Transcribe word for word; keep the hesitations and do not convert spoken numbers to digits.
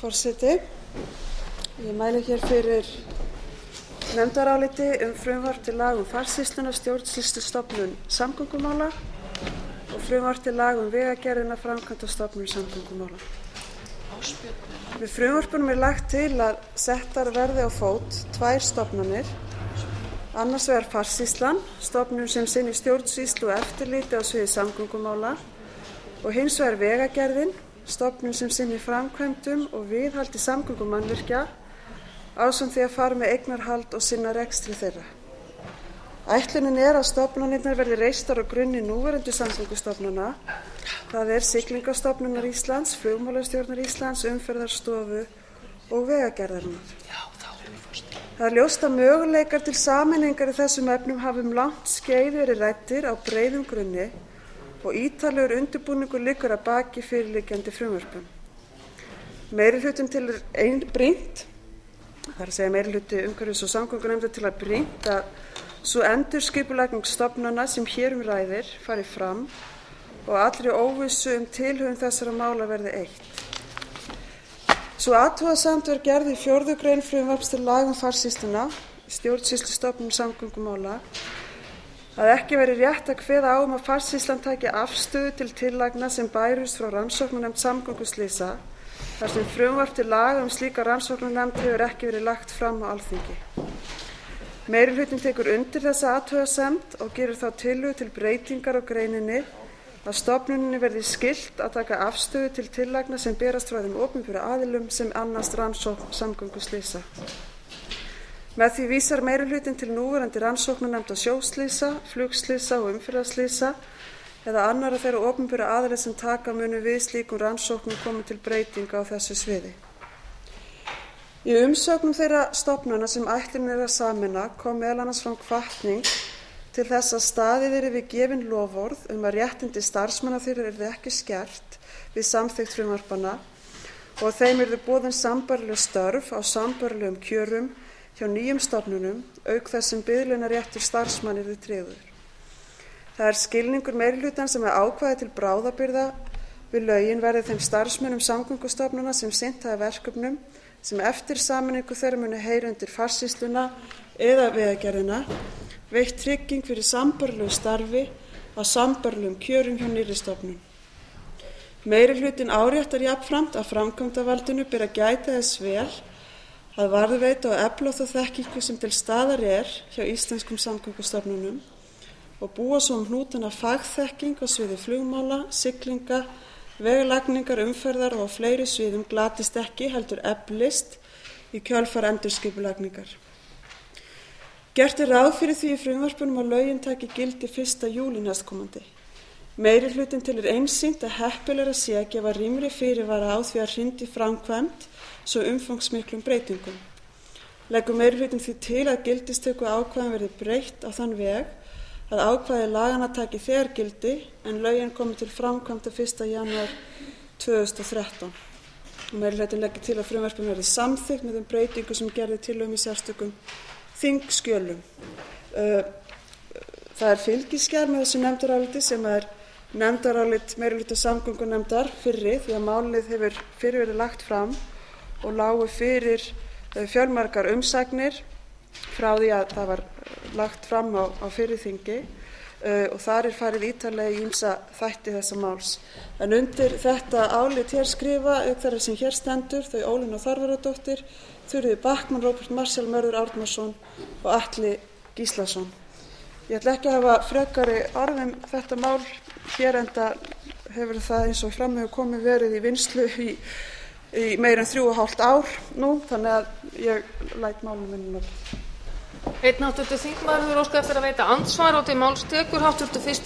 Forseti. Ég mæli hér fyrir nefndaráliti um frumvarp til laga um farsýsluna, stjórnsýslustofnun samgöngumála og frumvarp til laga um vegagerðina, framkvæmdastofnun samgöngumála. Með frumvarpunum er lagt til að settar verði á fót tvær stofnanir, annars vegar farsýslan, stofnun sem sinnir stjórnsýslu og eftirliti á sviði samgöngumála, og hins vegar vegagerðin, stofnun sem sinnir framkvæmdum og viðhaldi samgöngumannvirkja ásamt því að fara með eignarhald og sinna rekstri þeirra. Ætlunin er að stofnanirnar verði reistar á grunni núverandi samgöngustofnana, það er Siglingastofnunar Íslands, Flugmálastjórnar Íslands, Umferðarstofu og Vegagerðarinnar. Það er ljóst að möguleikar til sameiningar í þessum efnum hafa um langt skeið verið ræddir á breiðum grunni og ítarlegur undirbúningur liggur að baki fyrirliggjandi frumvörpum. Meirihlutinn telur ein brýnt, það er að segja meirihluti umhverfis- og samgöngunefndar til að brýnt að sú endurskipulagning stofnana sem hér um ræðir fari fram og allri óvissu um tilhögun þessara mála verði eytt. Sú athugasemd var gerð í fjórðu grein frumvarps til laga um farsýsluna, stjórnsýslustofnun samgöngumála, að ekki væri rétt að kveða á um að farsýslan taki afstöðu til tillagna sem bærust frá rannsóknarnefnd samgönguslysa, þar sem frumvarp til laga um slíka rannsóknarnefnd hefur ekki verið lagt fram á Alþingi. Meirihlutinn tekur undir þessa athugasemd og gerir þá tillögu til breytingar á greininni að stofnuninni verði skylt að taka afstöðu til tillagna sem berast frá þeim opinberu aðilum sem annast rannsókn samgönguslysa. Með því vísar meirihlutinn til núverandi rannsóknarnefnda sjóslysa, flugslysa og umferðarslysa eða annarra þeirra opinberu aðila sem taka munu við slíkum rannsóknum komi til breytinga á þessu sviði. Í umsögnum þeirra stofnana sem ætlunin er að sameina kom meðal annars fram hvatning til þess að staðið yrði við gefin loforð um að réttindi starfsmanna þeirra yrði ekki skert við samþykkt frumvarpanna og að þeim yrði boðin sambærileg störf á sambærilegum kjörum hjá nýjum stofnunum, auk þess sem biðlaunaréttur starfsmanna yrði tryggður. Það er skilningur meirihlutans sem að ákvæði til bráðabirgða við lögin verði þeim starfsmönnum samgöngustofnana sem sinnt hafa verkefnum sem eftir sameiningu þeirra munu heyra undir farsýsluna eða vegagerðina veitt trygging fyrir sambærilegu starfi á sambærilegum kjörum hjá nýrri stofnun. Meirihlutinn áréttar jafnframt að framkvæmdarvaldinu ber að gæta þess vel að varðveita og efla þá þekkingu sem til staðar er hjá íslenskum samgöngustofnunum og búa svo um hnútana fagþekking á sviði flugmála, siglinga, vegalagningar, umferðar og á fleiri sviðum glatist ekki heldur eflist í kjölfar endurskipulagningar. Gert er ráð fyrir því í frumvarpunum að lögin taki gildi fyrsta júlí næstkomandi. Meirihlutinn telur einsýnt að heppilegra sé að gefa rýmri fyrirvara á því að hrinda í framkvæmd svo umfangsmiklum breytingum. Leggur meirihlutinn því til að gildistöku ákvæðum verði breytt á þann veg að ákvæði laganna taki þegar gildi en lögin komi til framkvæmda fyrsta janúar tvö þúsund og þrettán. Meirihlutinn leggur til að frumvarpið verði samþykkt með þeim breytingum sem gerði tillögum í sérstökum þingskjölum. Það er fylgiskjal með þessu nefndaráliti sem er nefndarálit meirihluta samgöngunefndar fyrri því að málið hefur fyrr verið lagt fram og lágu fyrir fjölmargar umsagnir frá því að það var lagt fram á, á fyrri þingi uh, og þar er farið ítarlega í ýmsa þætti þessa máls. En undir þetta álit hér skrifa auk þeirra sem hér stendur þau Ólína Þorvarðardóttir, Þuríður Backman, Róbert Marshall, Mörður Árnason og Atli Gíslason. Ég ætla ekki að hafa frekari orð um þetta mál hér enda hefur það eins og fram hefur komið verið í vinnslu í, í meira en þrjú og hálft ár nú, þannig að ég læt málum minni nú. Einn háttvirtur þingmaður hefur óskað eftir að veita andsvar og til máls tekur háttvirtur fyrsti